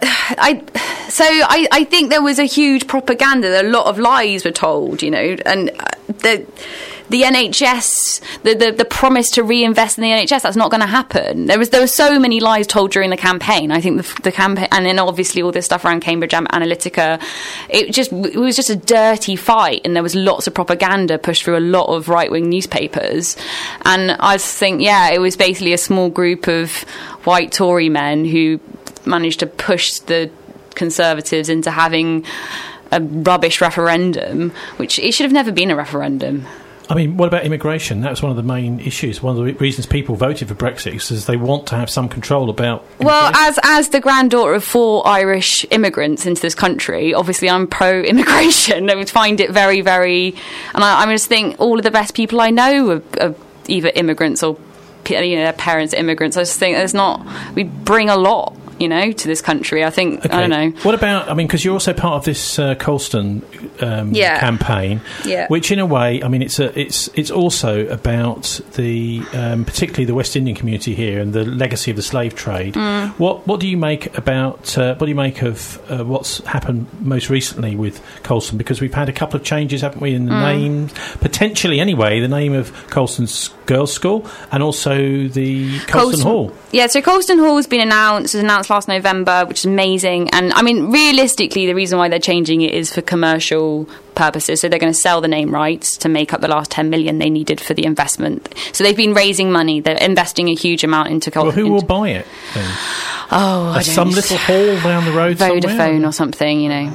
S2: I think there was a huge propaganda. A lot of lies were told, and the NHS, the promise to reinvest in the NHS, that's not going to happen. There were so many lies told during the campaign. I think the campaign, and then obviously all this stuff around Cambridge Analytica, it was just a dirty fight, and there was lots of propaganda pushed through a lot of right-wing newspapers. And I think, it was basically a small group of white Tory men who managed to push the Conservatives into having a rubbish referendum, which it should have never been a referendum.
S1: I mean, what about immigration? That was one of the main issues. One of the reasons people voted for Brexit is they want to have some control about immigration.
S2: Well, as the granddaughter of 4 Irish immigrants into this country, obviously I'm pro-immigration. I would find it very, very... And I just think all of the best people I know are either immigrants or their parents are immigrants. I just think we bring a lot, to this country. I think, okay. I don't know.
S1: What about, because you're also part of this Colston campaign, which in a way, it's also about the, particularly the West Indian community here and the legacy of the slave trade. What do you make about, of what's happened most recently with Colston? Because we've had a couple of changes, haven't we, in the name, potentially anyway, the name of Colston's Girls' School and also the Colston Hall.
S2: Yeah, so Colston Hall has been announced last November, which is amazing. And realistically, the reason why they're changing it is for commercial purposes. So they're going to sell the name rights to make up the last 10 million they needed for the investment. So they've been raising money. They're investing a huge amount into Colston.
S1: Well, who will buy it then?
S2: Oh, I don't
S1: some
S2: know.
S1: Little hall down the road
S2: Vodafone
S1: somewhere?
S2: or something,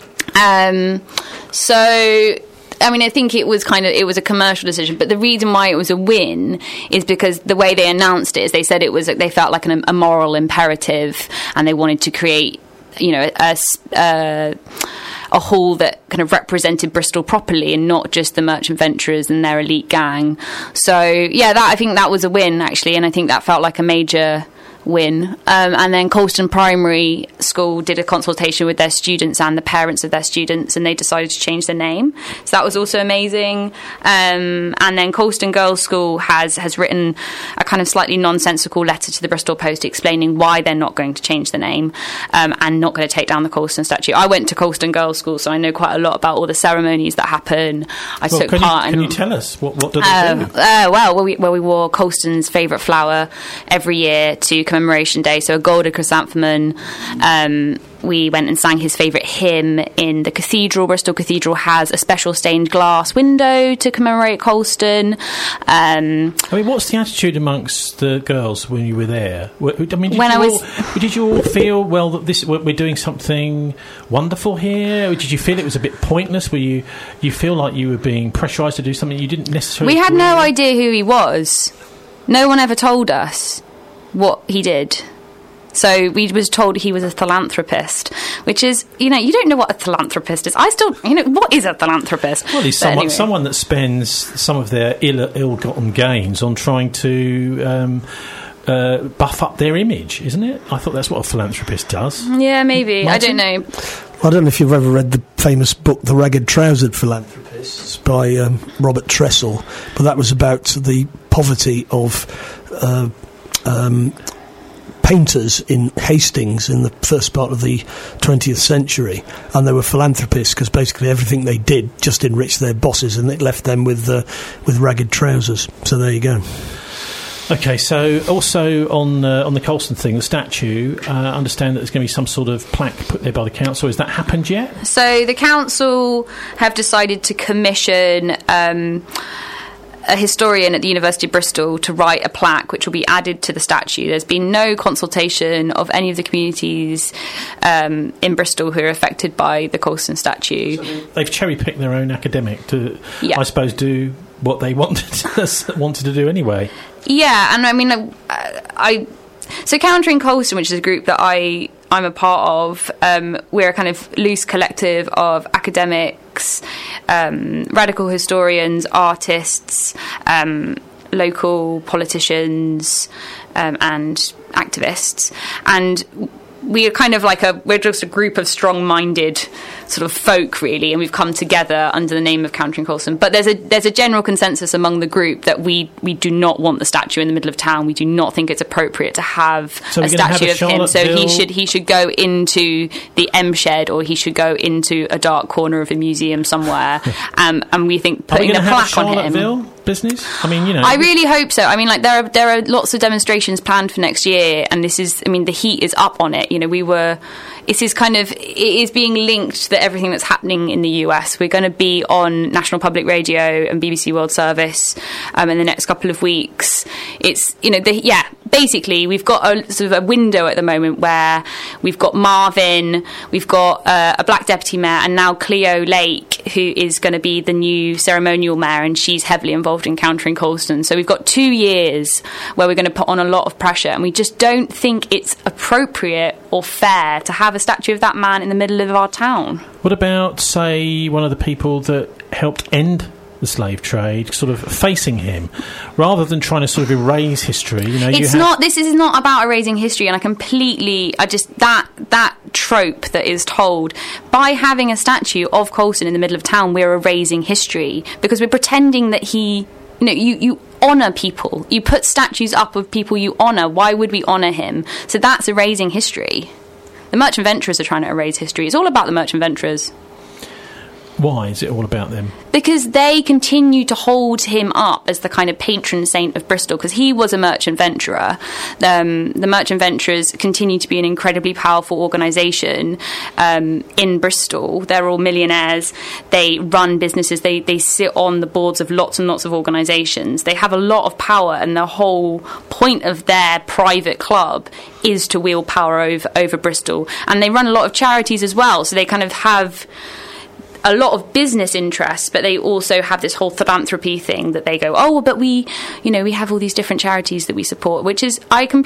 S2: I think it was a commercial decision, but the reason why it was a win is because the way they announced it is they said they felt like a moral imperative, and they wanted to create, a hall that kind of represented Bristol properly and not just the merchant venturers and their elite gang. So I think that was a win actually, and I think that felt like a major win. And then Colston Primary School did a consultation with their students and the parents of their students, and they decided to change their name. So that was also amazing. And then Colston Girls' School has written a kind of slightly nonsensical letter to the Bristol Post explaining why they're not going to change the name and not going to take down the Colston statue. I went to Colston Girls' School, so I know quite a lot about all the ceremonies that happen.
S1: Can you tell us what do they do?
S2: We wore Colston's favourite flower every year to Commemoration Day, so a golden chrysanthemum. We went and sang his favourite hymn in the cathedral. Bristol Cathedral has a special stained glass window to commemorate Colston.
S1: What's the attitude amongst the girls when you were there? Did you all feel, that we're doing something wonderful here? Or did you feel it was a bit pointless? You feel like you were being pressurised to do something you didn't necessarily...
S2: We had no idea who he was. No one ever told us what he did. So we was told he was a philanthropist, which is, you don't know what a philanthropist is. I still, what is a philanthropist?
S1: Well, he's someone that spends some of their ill-gotten gains on trying to buff up their image, isn't it? I thought that's what a philanthropist does.
S2: Yeah, maybe.
S1: Martin?
S2: I don't know.
S3: I don't know if you've ever read the famous book The Ragged Trousered Philanthropists by Robert Tressel, but that was about the poverty of painters in Hastings in the first part of the 20th century, and they were philanthropists because basically everything they did just enriched their bosses, and it left them with ragged trousers. So there you go.
S1: Okay, so also on the Colston thing, the statue, I understand that there's going to be some sort of plaque put there by the council. Has that happened yet?
S2: So the council have decided to commission a historian at the University of Bristol to write a plaque which will be added to the statue. There's been no consultation of any of the communities in Bristol who are affected by the Colston statue.
S1: So they've cherry-picked their own academic to, I suppose, do what they wanted to do anyway. Yeah,
S2: and so Countering Colston, which is a group that I'm a part of, we're a kind of loose collective of academics, radical historians, artists, local politicians, and activists. And we are kind of like we're just a group of strong-minded sort of folk, really, and we've come together under the name of Countering Colston. But there's a general consensus among the group that we do not want the statue in the middle of town. We do not think it's appropriate to have a statue of him. So he should go into the M Shed, or he should go into a dark corner of a museum somewhere. And we think putting a plaque on him.
S1: Business? I mean,
S2: I really hope so. I mean, like there are lots of demonstrations planned for next year, and this is, I mean, the heat is up on it. It is being linked to everything that's happening in the US. We're going to be on National Public Radio and BBC World Service in the next couple of weeks. It's, basically we've got a sort of a window at the moment where we've got Marvin, we've got a black deputy mayor, and now Cleo Lake, who is going to be the new ceremonial mayor, and she's heavily involved in Countering Colston. So we've got 2 years where we're going to put on a lot of pressure, and we just don't think it's appropriate or fair to have a statue of that man in the middle of our town.
S1: What about, say, one of the people that helped end the slave trade, sort of facing him, rather than trying to sort of erase history?
S2: This is not about erasing history, and that trope that is told, by having a statue of Colston in the middle of town, we're erasing history, because we're pretending that he, you honour people. You put statues up of people you honour. Why would we honour him? So that's erasing history. The Merchant Venturers are trying to erase history. It's all about the Merchant Venturers.
S1: Why is it all about them?
S2: Because they continue to hold him up as the kind of patron saint of Bristol, because he was a merchant venturer. The Merchant Venturers continue to be an incredibly powerful organisation in Bristol. They're all millionaires. They run businesses. They sit on the boards of lots and lots of organisations. They have a lot of power, and the whole point of their private club is to wield power over Bristol. And they run a lot of charities as well, so they kind of have a lot of business interests, but they also have this whole philanthropy thing that they go, but we have all these different charities that we support, which is, I'm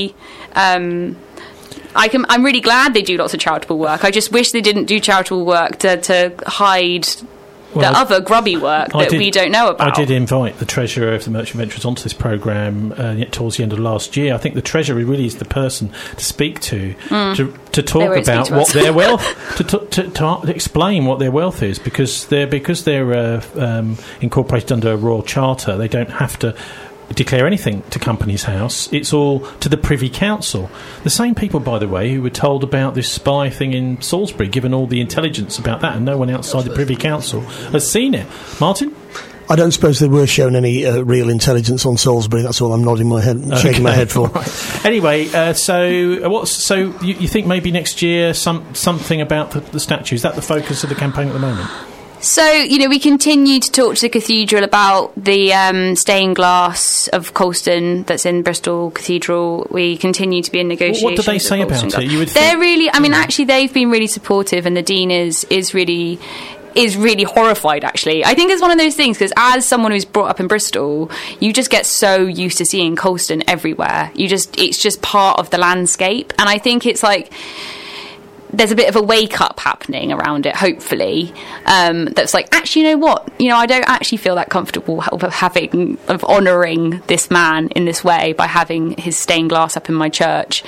S2: really glad they do lots of charitable work. I just wish they didn't do charitable work to hide the other grubby work that we don't know about.
S1: I did invite the Treasurer of the Merchant Venturers onto this programme towards the end of last year. I think the Treasurer really is the person to speak to talk about what their wealth, to explain what their wealth is, because they're incorporated under a royal charter. They don't have to declare anything to Companies House. It's all to the Privy Council. The same people, by the way, who were told about this spy thing in Salisbury, given all the intelligence about that, and no one outside the Privy Council has seen it. Martin?
S3: I don't suppose they were shown any real intelligence on Salisbury. That's all I'm nodding my head, shaking my head for.
S1: Right. Anyway, so you think maybe next year something about the statue? Is that the focus of the campaign at the moment?
S2: So, we continue to talk to the cathedral about the stained glass of Colston that's in Bristol Cathedral. We continue to be in negotiations.
S1: What do they say about it?
S2: They're really, actually, they've been really supportive, and the Dean is really horrified, actually. I think it's one of those things, because as someone who's brought up in Bristol, you just get so used to seeing Colston everywhere. It's just part of the landscape. And I think it's like, there's a bit of a wake-up happening around it, hopefully, that's like, actually, you know what? I don't actually feel that comfortable of honouring this man in this way by having his stained glass up in my church.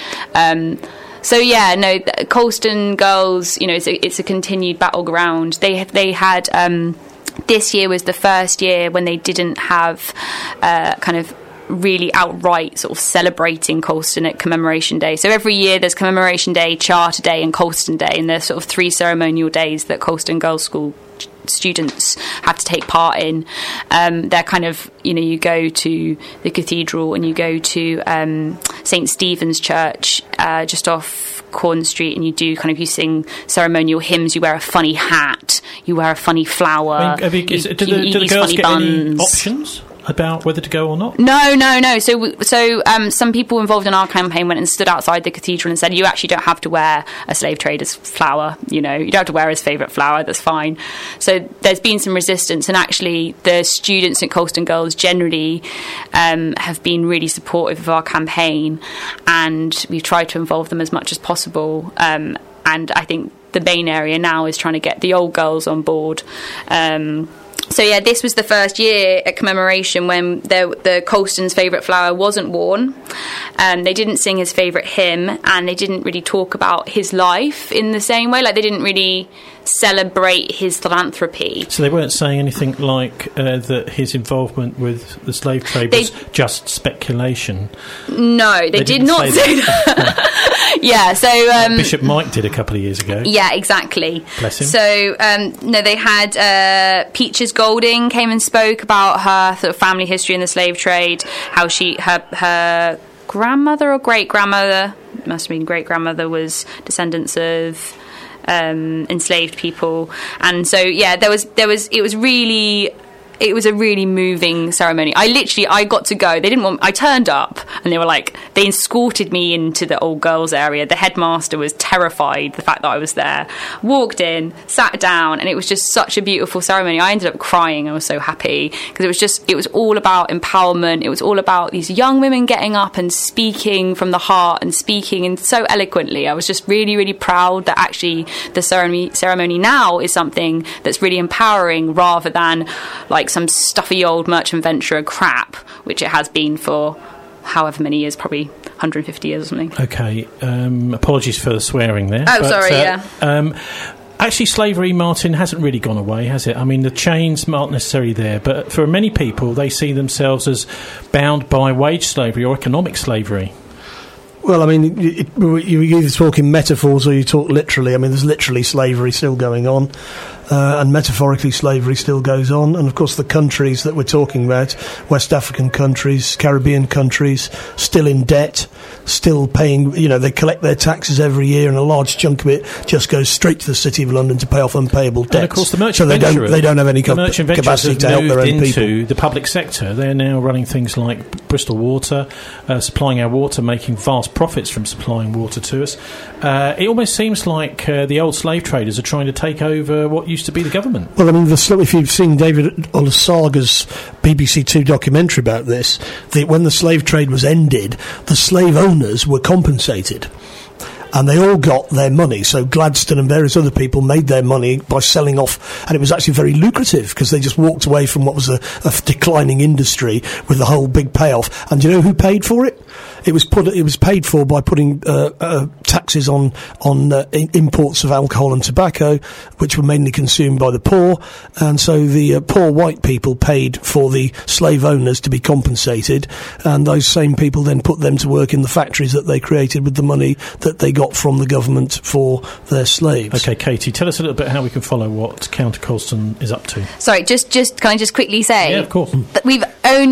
S2: Colston Girls, it's a continued battleground. They had this year was the first year when they didn't have kind of really outright sort of celebrating Colston at Commemoration Day. So every year there's Commemoration Day, Charter Day and Colston Day, and there's sort of 3 ceremonial days that Colston Girls' School students have to take part in. They're kind of, you go to the cathedral and you go to St. Stephen's Church just off Corn Street, and you sing ceremonial hymns, you wear a funny hat, you wear a funny flower,
S1: do the girls get any options about whether to go or not?
S2: No. So some people involved in our campaign went and stood outside the cathedral and said, you actually don't have to wear a slave trader's flower, you don't have to wear his favourite flower, that's fine. So there's been some resistance, and actually the students at Colston Girls generally have been really supportive of our campaign, and we've tried to involve them as much as possible, and I think the main area now is trying to get the old girls on board. So yeah, this was the first year at commemoration when the Colston's favourite flower wasn't worn. They didn't sing his favourite hymn, and they didn't really talk about his life in the same way. Like, they didn't really celebrate his philanthropy.
S1: So they weren't saying anything like that his involvement with the slave trade was just speculation?
S2: No, they did not say that. Yeah, so
S1: Bishop Mike did a couple of years ago.
S2: Yeah, exactly.
S1: Bless him.
S2: So no, they had Peaches Golding came and spoke about her sort of family history in the slave trade, how her grandmother or great grandmother, must have been great grandmother, was descendants of enslaved people, and so yeah, it was a really moving ceremony. I got to go. I turned up, and they escorted me into the old girls area. The headmaster was terrified the fact that I was there. Walked in, sat down, and it was just such a beautiful ceremony. I ended up crying. I was so happy because it was all about empowerment. It was all about these young women getting up and speaking from the heart and speaking and so eloquently. I was just really, really proud that actually the ceremony now is something that's really empowering rather than like some stuffy old merchant venturer crap, which it has been for however many years, probably 150 years or something.
S1: Okay, apologies for the swearing there.
S2: Sorry, yeah.
S1: Actually, slavery, Martin, hasn't really gone away, has it? I mean, the chains aren't necessarily there, but for many people, they see themselves as bound by wage slavery or economic slavery.
S3: Well, I mean, you either talk in metaphors or you talk literally. I mean, there's literally slavery still going on, and metaphorically slavery still goes on. And, of course, the countries that we're talking about, West African countries, Caribbean countries, still in debt, still paying, they collect their taxes every year, and a large chunk of it just goes straight to the City of London to pay off unpayable debts.
S1: And, of course, the merchant venturers,
S3: they don't have any capacity to help their own people.
S1: Into the public sector. They're now running things like Bristol Water, supplying our water, making vast profits from supplying water to us. It almost seems like the old slave traders are trying to take over what used to be the government.
S3: Well, I mean, if you've seen David Olasaga's BBC Two documentary about this, when the slave trade was ended, the slave owners were compensated. And they all got their money. So Gladstone and various other people made their money by selling off, and it was actually very lucrative because they just walked away from what was a declining industry with the whole big payoff. And do you know who paid for it? It was paid for by putting taxes on imports of alcohol and tobacco, which were mainly consumed by the poor, and so the poor white people paid for the slave owners to be compensated, and those same people then put them to work in the factories that they created with the money that they got from the government for their slaves.
S1: Okay, Katie, tell us a little bit how we can follow what County Colston is up to.
S2: Sorry, just can I just quickly say?
S1: Yeah, of course.
S2: That we've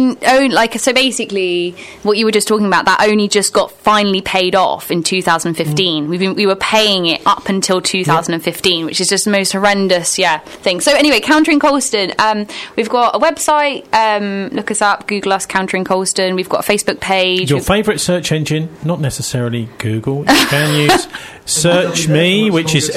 S2: so basically what you were just talking about, that only just got finally paid off in 2015. We were paying it up until 2015, which is just the most horrendous thing. So anyway, Countering Colston, we've got a website, look us up, Google us, Countering Colston. We've got a Facebook page.
S1: Your favourite search engine, not necessarily Google. You can use Search Me, which is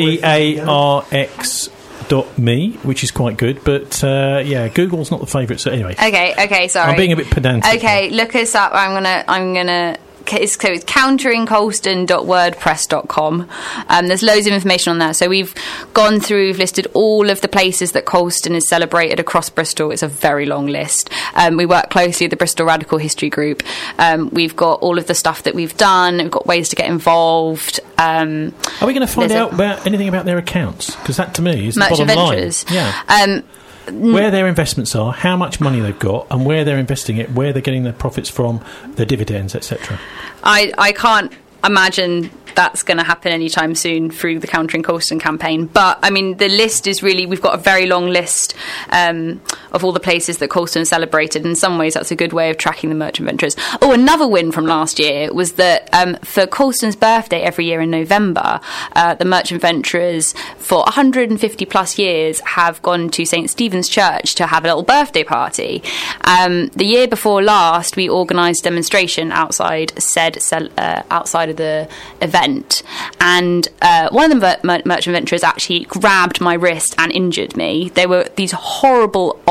S1: SEARX.me, which is quite good, but Google's not the favourite. So anyway,
S2: okay, sorry,
S1: I'm being a bit pedantic.
S2: Okay, look us up. I'm gonna. It's counteringcolston.wordpress.com. There's loads of information on there. So we've listed all of the places that Colston is celebrated across Bristol. It's a very long list. We work closely with the Bristol Radical History Group. We've got all of the stuff that we've done. We've got ways to get involved.
S1: Are we going to find out anything about their accounts? Because that, to me, is the bottom line. Yeah. Where their investments are, how much money they've got, and where they're investing it, where they're getting their profits from, their dividends, etc.
S2: I can't imagine that's going to happen anytime soon through the Countering Colston campaign. But, I mean, the list is really... We've got a very long list of all the places that Colston celebrated. In some ways, that's a good way of tracking the merchant venturers. Oh, another win from last year was that for Colston's birthday every year in November, the merchant venturers for 150-plus years have gone to St. Stephen's Church to have a little birthday party. The year before last, we organised a demonstration outside of the event. And one of the merchant venturers actually grabbed my wrist and injured me. They were these horrible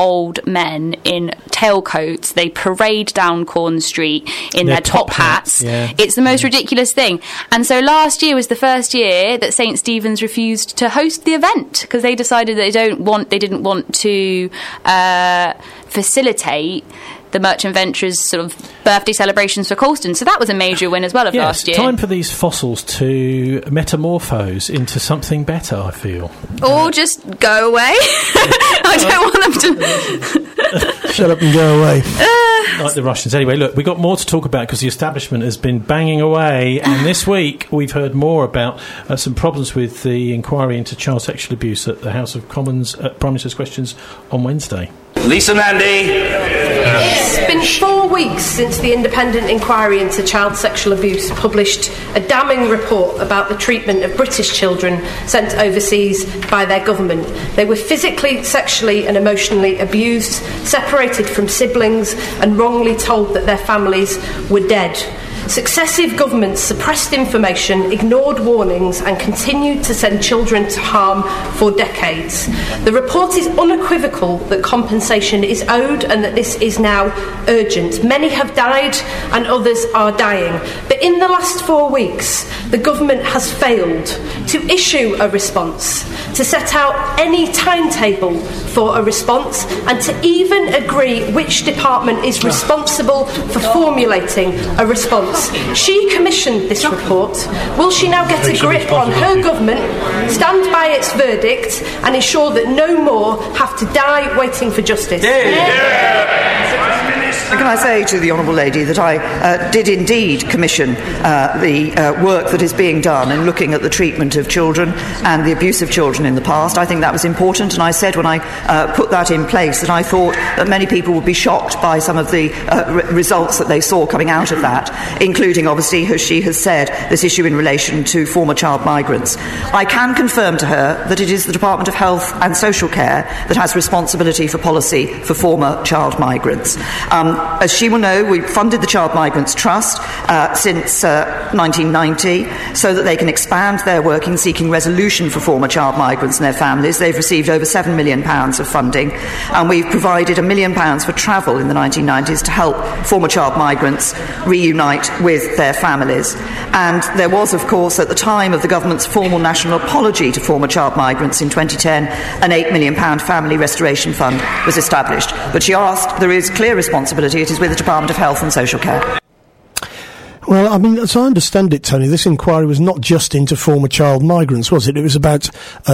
S2: old men in tailcoats. They parade down Corn Street in their top hats.
S1: Yeah.
S2: It's the most ridiculous thing. And so last year was the first year that St. Stephen's refused to host the event because they decided they didn't want to facilitate the Merchant Ventures sort of birthday celebrations for Colston. So that was a major win as well of last year.
S1: Time for these fossils to metamorphose into something better, I feel.
S2: Or just go away. I don't want them to...
S3: Shut up and go away.
S1: Like the Russians. Anyway, look, we've got more to talk about because the establishment has been banging away, and this week we've heard more about some problems with the inquiry into child sexual abuse at the House of Commons at Prime Minister's Questions on Wednesday.
S9: Lisa Nandy.
S10: It's been 4 weeks since the independent inquiry into child sexual abuse published a damning report about the treatment of British children sent overseas by their government. They were physically, sexually and emotionally abused, separated from siblings and wrongly told that their families were dead. Successive governments suppressed information, ignored warnings and continued to send children to harm for decades. The report is unequivocal that compensation is owed and that this is now urgent. Many have died and others are dying. But in the last 4 weeks, the government has failed to issue a response, to set out any timetable for a response and to even agree which department is responsible for formulating a response. She commissioned this report. Will she now get a grip on her government, stand by its verdict and ensure that no more have to die waiting for justice?
S6: Can I say to the Honourable Lady that I did indeed commission the work that is being done in looking at the treatment of children and the abuse of children in the past. I think that was important, and I said when I put that in place that I thought that many people would be shocked by some of the results that they saw coming out of that, including, obviously, as she has said, this issue in relation to former child migrants. I can confirm to her that it is the Department of Health and Social Care that has responsibility for policy for former child migrants. As she will know, we've funded the Child Migrants Trust since 1990 so that they can expand their work in seeking resolution for former child migrants and their families. They've received over £7 million of funding, and we've provided £1 million for travel in the 1990s to help former child migrants reunite with their families. And there was, of course, at the time of the government's formal national apology to former child migrants in 2010, an £8 million family restoration fund was established. But she asked, there is clear responsibility. It is with the Department of Health and Social Care.
S3: Well, I mean, as I understand it, Tony, this inquiry was not just into former child migrants, was it? It was about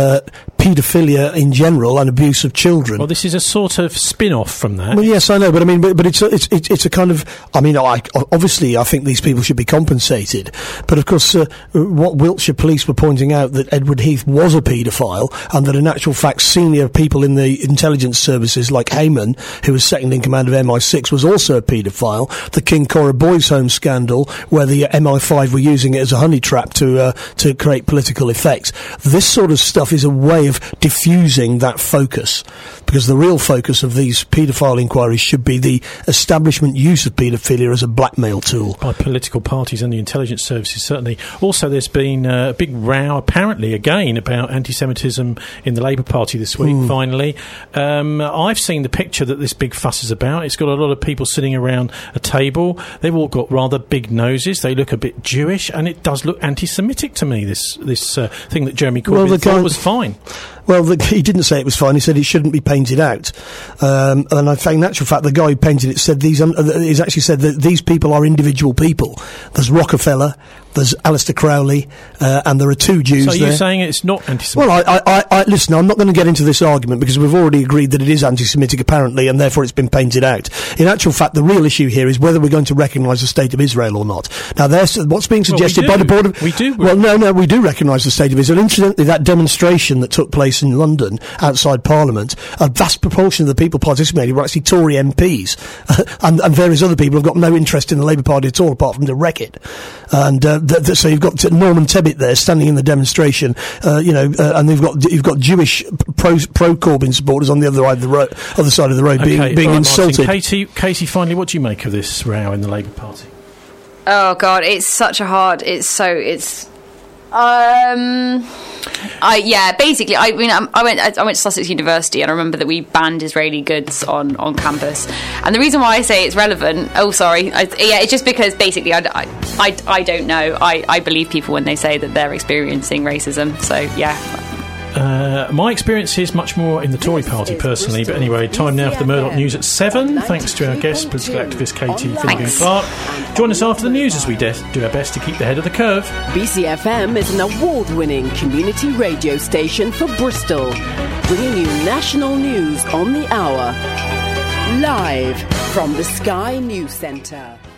S3: paedophilia in general and abuse of children.
S1: Well, this is a sort of spin-off from that.
S3: Well, yes, I know, but I mean, but it's a kind of. I mean, obviously, I think these people should be compensated, but of course, what Wiltshire Police were pointing out that Edward Heath was a paedophile, and that in actual fact, senior people in the intelligence services, like Heyman, who was second in command of MI6, was also a paedophile. The King Cora Boys Home scandal, where the MI5 were using it as a honey trap to create political effects. This sort of stuff is a way of diffusing that focus, because the real focus of these paedophile inquiries should be the establishment use of paedophilia as a blackmail tool.
S1: By political parties and the intelligence services, certainly. Also, there's been a big row, apparently, again, about anti-Semitism in the Labour Party this week, finally. I've seen the picture that this big fuss is about. It's got a lot of people sitting around a table. They've all got rather big noses. They look a bit Jewish, and it does look anti-Semitic to me, this thing that Jeremy Corbyn thought was fine.
S3: Well, he didn't say it was fine. He said it shouldn't be painted out. And I think, in actual fact, the guy who painted it said he's actually said that these people are individual people. There's Rockefeller, there's Aleister Crowley, and there are two Jews there.
S1: So you're saying it's not anti-Semitic?
S3: Well, I listen, I'm not going to get into this argument because we've already agreed that it is anti-Semitic, apparently, and therefore it's been painted out. In actual fact, the real issue here is whether we're going to recognise the State of Israel or not. Now, what's being suggested by the Board of...
S1: We do.
S3: Well, no, we do recognise the State of Israel. Incidentally, that demonstration that took place in London outside Parliament, a vast proportion of the people participating were actually Tory MPs, and various other people have got no interest in the Labour Party at all, apart from to wreck it. And so you've got Norman Tebbit there standing in the demonstration, and you've got Jewish pro Corbyn supporters on the other side of the road being insulted.
S1: Katie, finally, what do you make of this row in the Labour Party?
S2: Oh God, it's such a hard. Basically, I went to Sussex University, and I remember that we banned Israeli goods on campus. And the reason why I say it's relevant, it's just because basically I don't know. I believe people when they say that they're experiencing racism. So yeah.
S1: My experience is much more in the Tory party personally, but anyway, time now for the Murdoch News at 7. Thanks to our guest, political activist Katie Finnegan-Clark. Join us after the news as we do our best to keep the head of the curve.
S11: BCFM is an award-winning community radio station for Bristol, bringing you national news on the hour. Live from the Sky News Centre.